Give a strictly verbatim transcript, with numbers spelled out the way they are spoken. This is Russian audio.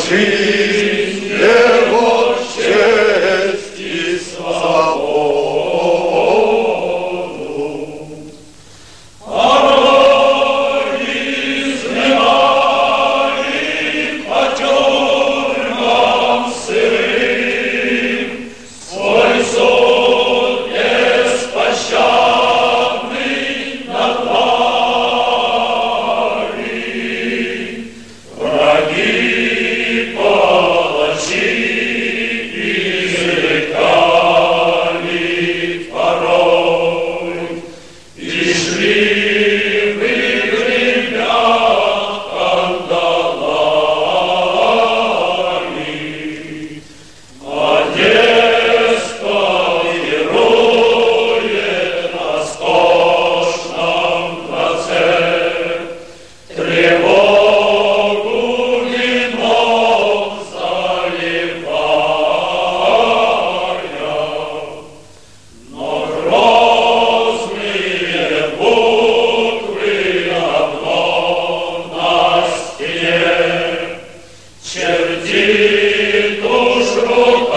жизнь его, честь и свободу. Порой изгнали по тюрьмам сырым, свой суд беспощадный надлали. Враги палачи изрекали порой, и шли в гребнях кандалами. Одесса пирует на скошном дворце, тревогу вином заливая, но грозные буквы одно на стене чертит уж рука